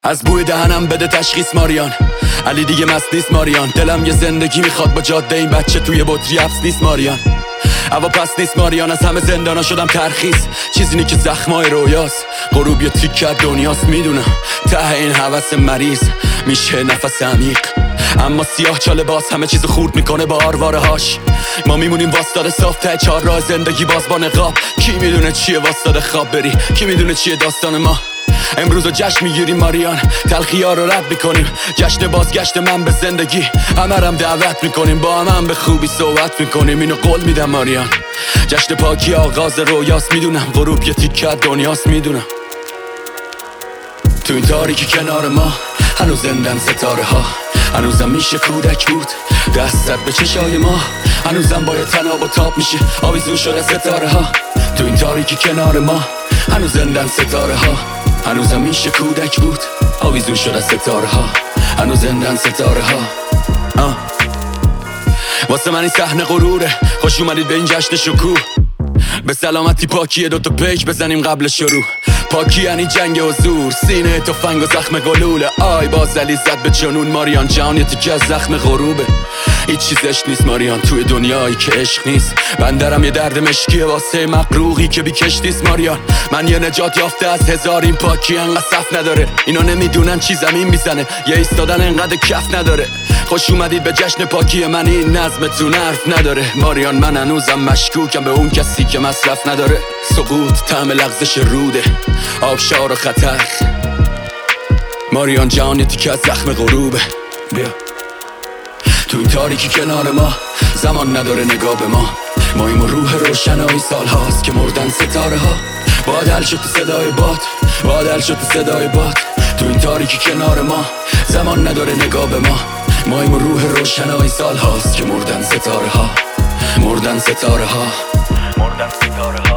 از بوی دهنم بده تشخیص ماریان، علی دیگه مست نیست ماریان. دلم یه زندگی میخواد با جاده، این بچه توی بطری حبس نیست ماریان. هوا پس نیست ماریان، از همه زندانا شدم ترخیص. چیزی نی که زخمای رویاست، غروب یه تیک از دنیاست. میدونم ته این هوس مریض میشه نفس عمیق، اما سیاه چاله باز همه چیزو خورد میکنه با آرواره هاش. ما میمونیم واسطاده صاف ته چهار راه زندگی باز با نقاب. کی میدونه چیه واسطاده خواب بری، کی میدونه چیه داستان ما. امروز جشن میگیریم ماریان، تلخی‌ها رو رد میکنیم. جشن بازگشت من به زندگی، همرم دعوت میکنیم. با هم به خوبی صحبت میکنیم، اینو قول میدم ماریان. جشن پاکی آغاز رویاست، میدونم غروب یه تیکه از دنیاست. میدونم تو این تاریکی کنار ما هنوز زندن ستاره ها. هنوزم میشه کودک بود دستت به چشای ما، هنوزم باید تناب و تاب میشه آویزون شده ستاره ها. تو این تاریکی کنار ما هنوز زندن ستاره ها. هنوزم میشه کودک بود آویزون شده ستاره ها. هنوز زندن ستاره ها. واسه من این صحنه غروره، خوش اومدید به این جشن شکوه. به سلامتی پاکیه دوتا پیک بزنیم قبل شروع. پاکی یعنی جنگ و زور، سینه تفنگ و زخم گلوله. آی بازلی زد به جنون ماریان، جان یه تیکه از زخم غروبه. هیچ چیزش نیست ماریان توی دنیایی که عشق نیست. بندرم یه درد مشکیه واسه مقروقی که بی کشتیست ماریان. من یه نجات یافته از هزار، این پاکی انقدر صف نداره. اینا نمیدونن چی زمین میزنه، یه ایستادن انقدر کف نداره. خوش اومدید به جشن پاکی من، این نظمتون حرف نداره ماریان. من هنوزم مشکوکم به اون کسی که مصرف نداره. سقوط طعم لغزش روده، آبشار و خطر. ماریان جان یه تیکه از زخم غروبه. بیا تو این تاریکی کنار ما، زمان نداره نگاه به ما. ماییم و روح روشنایی سال هاست که مردن ستاره ها. بادل شد تو صدای باد، بادل شد تو صدای باد. تو این تاریکی کنار ما، زمان نداره نگاه به ما. ماییم و روح روشنایی سال هاست که مردن ستاره ها. مردن ستاره ها. مردن ستاره ها.